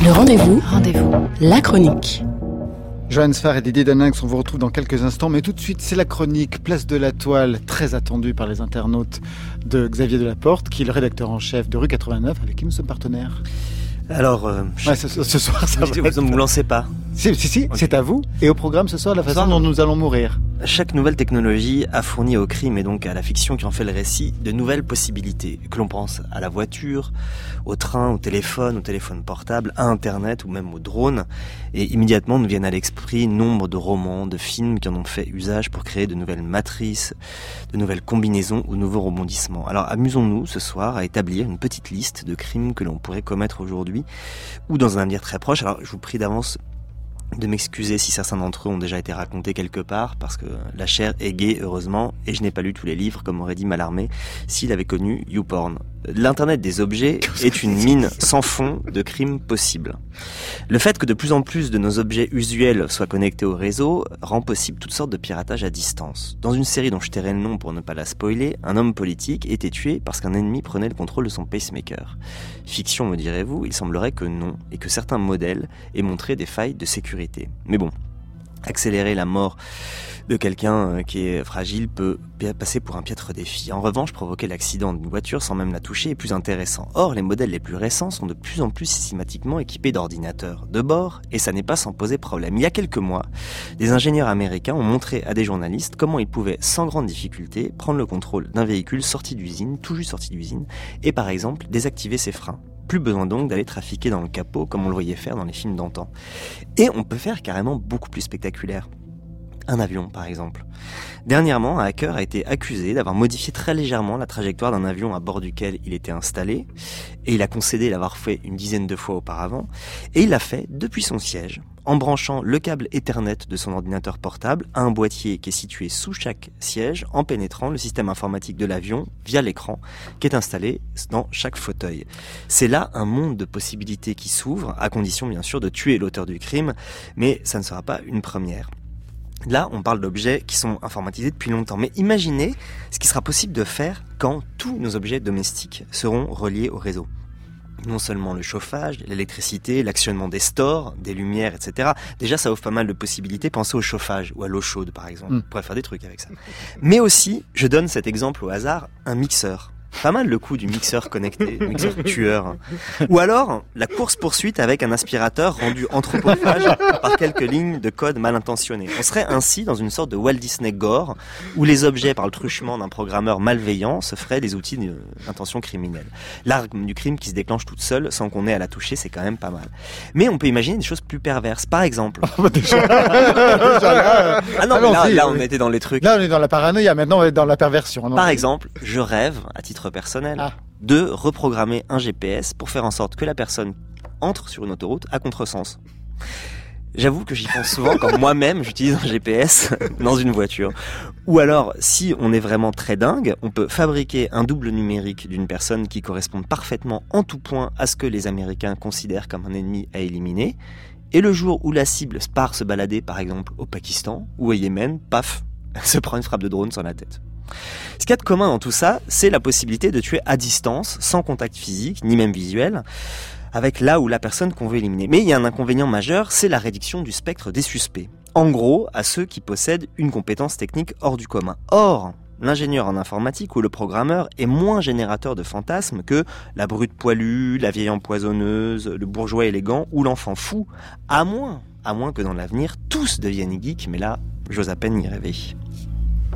Le rendez-vous. La chronique. Johan Sfar et Didier Daninx, on vous retrouve dans quelques instants, mais tout de suite, c'est la chronique Place de la Toile, très attendue par les internautes de Xavier Delaporte, qui est le rédacteur en chef de Rue 89, avec qui nous sommes partenaires. Alors, ce soir, ça va. Vous ne vous lancez pas. Si, okay. C'est à vous. Et au programme ce soir, la façon dont nous allons mourir. Chaque nouvelle technologie a fourni au crime et donc à la fiction qui en fait le récit de nouvelles possibilités. Que l'on pense à la voiture, au train, au téléphone portable, à Internet ou même au drone. Et immédiatement nous viennent à l'esprit nombre de romans, de films qui en ont fait usage pour créer de nouvelles matrices, de nouvelles combinaisons ou de nouveaux rebondissements. Alors amusons-nous ce soir à établir une petite liste de crimes que l'on pourrait commettre aujourd'hui ou dans un avenir très proche. Alors je vous prie d'avance de m'excuser si certains d'entre eux ont déjà été racontés quelque part, parce que la chair est gaie, heureusement, et je n'ai pas lu tous les livres, comme aurait dit Mallarmé, s'il avait connu YouPorn. L'Internet des objets est une mine sans fond de crimes possibles. Le fait que de plus en plus de nos objets usuels soient connectés au réseau rend possible toutes sortes de piratages à distance. Dans une série dont je tairai le nom pour ne pas la spoiler, un homme politique était tué parce qu'un ennemi prenait le contrôle de son pacemaker. Fiction, me direz-vous, il semblerait que non, et que certains modèles aient montré des failles de sécurité. Mais bon, accélérer la mort de quelqu'un qui est fragile peut passer pour un piètre défi. En revanche, provoquer l'accident d'une voiture sans même la toucher est plus intéressant. Or, les modèles les plus récents sont de plus en plus systématiquement équipés d'ordinateurs de bord, et ça n'est pas sans poser problème. Il y a quelques mois, des ingénieurs américains ont montré à des journalistes comment ils pouvaient, sans grande difficulté, prendre le contrôle d'un véhicule tout juste sorti d'usine, et par exemple, désactiver ses freins. Plus besoin donc d'aller trafiquer dans le capot comme on le voyait faire dans les films d'antan. Et on peut faire carrément beaucoup plus spectaculaire. Un avion, par exemple. Dernièrement, un hacker a été accusé d'avoir modifié très légèrement la trajectoire d'un avion à bord duquel il était installé, et il a concédé l'avoir fait une dizaine de fois auparavant, et il l'a fait depuis son siège, en branchant le câble Ethernet de son ordinateur portable à un boîtier qui est situé sous chaque siège, en pénétrant le système informatique de l'avion via l'écran qui est installé dans chaque fauteuil. C'est là un monde de possibilités qui s'ouvre, à condition bien sûr de tuer l'auteur du crime, mais ça ne sera pas une première. Là, on parle d'objets qui sont informatisés depuis longtemps. Mais imaginez ce qui sera possible de faire quand tous nos objets domestiques seront reliés au réseau. Non seulement le chauffage, l'électricité, l'actionnement des stores, des lumières, etc. Déjà, ça offre pas mal de possibilités. Pensez au chauffage ou à l'eau chaude, par exemple. On pourrait faire des trucs avec ça. Mais aussi, je donne cet exemple au hasard, un mixeur. Pas mal le coup du mixeur connecté, mixeur tueur. Ou alors, la course-poursuite avec un aspirateur rendu anthropophage par quelques lignes de code mal intentionnées. On serait ainsi dans une sorte de Walt Disney Gore, où les objets, par le truchement d'un programmeur malveillant, se feraient des outils d'intention criminelle. L'arme du crime qui se déclenche toute seule, sans qu'on ait à la toucher, c'est quand même pas mal. Mais on peut imaginer des choses plus perverses. Par exemple... Là, on était dans les trucs. Là, on est dans la paranoïa, maintenant on est dans la perversion. Par exemple, je rêve, à titre personnel, de reprogrammer un GPS pour faire en sorte que la personne entre sur une autoroute à contresens. J'avoue que j'y pense souvent quand moi-même j'utilise un GPS dans une voiture. Ou alors, si on est vraiment très dingue, on peut fabriquer un double numérique d'une personne qui corresponde parfaitement en tout point à ce que les Américains considèrent comme un ennemi à éliminer. Et le jour où la cible part se balader, par exemple, au Pakistan ou au Yémen, paf, elle se prend une frappe de drone sur la tête. Ce qu'il y a de commun dans tout ça, c'est la possibilité de tuer à distance, sans contact physique, ni même visuel, avec là où la personne qu'on veut éliminer. Mais il y a un inconvénient majeur, c'est la réduction du spectre des suspects. En gros, à ceux qui possèdent une compétence technique hors du commun. Or, l'ingénieur en informatique ou le programmeur est moins générateur de fantasmes que la brute poilue, la vieille empoisonneuse, le bourgeois élégant ou l'enfant fou, à moins que dans l'avenir, tous deviennent geeks, mais là, j'ose à peine y rêver.